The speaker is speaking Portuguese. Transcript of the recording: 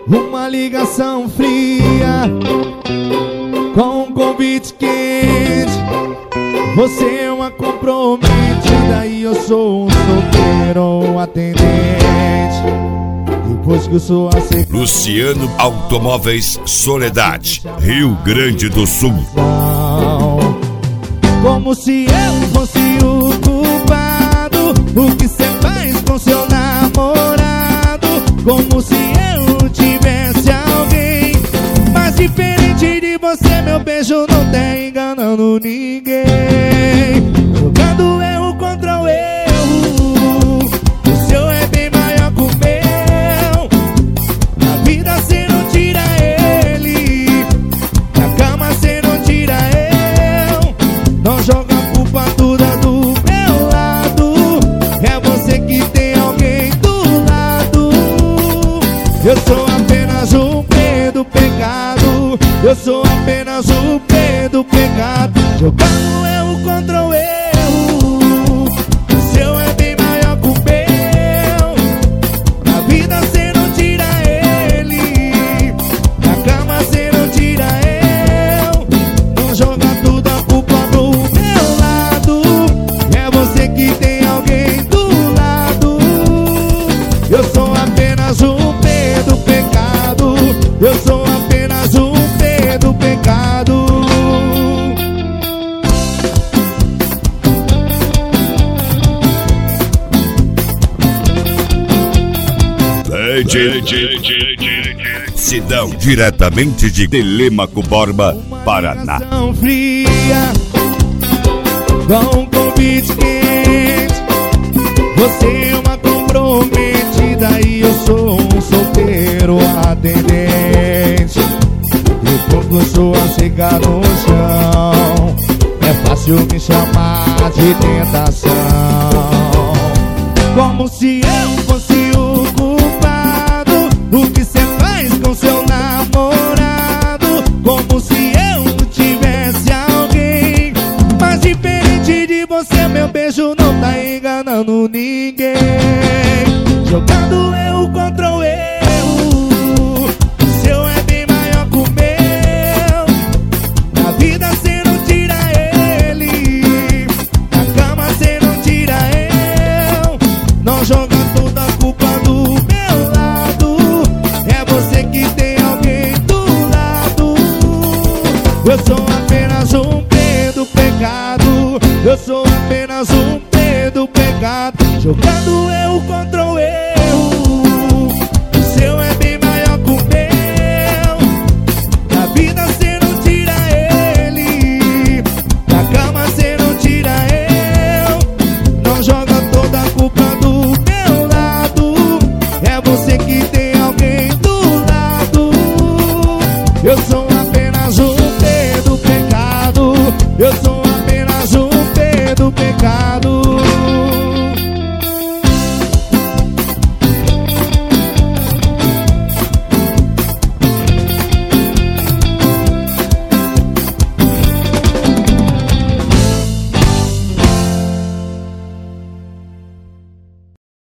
Uma ligação fria com um convite quente. Você é uma comprometida e eu sou um solteiro atendente. Depois que eu sou aceito. Luciano Automóveis Soledade, Rio Grande do Sul. Como se eu fosse o culpado. O que cê faz com seu namorado? Como se eu tivesse alguém. Mas diferente de você, meu beijo não tá enganando ninguém. Jogando erro contra o erro. O seu é bem maior que o meu. Na vida cê não tira ele. Na cama cê não tira eu. Não joga a culpa toda do meu lado. É você que tem alguém do lado. Eu sou apenas o P do pecado. Eu sou apenas o P do pecado. Jogando erro contra o erro. O seu é bem maior que o meu. Na vida cê não tira ele. Na cama cê não tira eu. Não joga tudo a culpa do meu lado. É você que tem alguém do lado. Eu sou apenas o P do pecado. Eu sou apenas o P do pecado. Sidão, diretamente de Telêmaco Borba, Paraná. Uma ligação fria com um convite quente. Você é uma comprometida e eu sou um solteiro atendente. Depois que eu sou a secar no chão, é fácil me chamar de tentação. Como se eu fosse o culpado. O que cê faz com seu namorado? Como se eu tivesse alguém. Mas diferente de você, meu beijo não tá enganando ninguém. Jogando erro contra o erro. O seu é bem maior que o meu. Na vida cê não tira ele. Na cama cê não tira eu. Não joga toda a culpa do meu lado. É você que tem alguém do lado. Eu sou apenas um P do pecado. Eu sou apenas um P do pecado. Jogando eu contra o erro.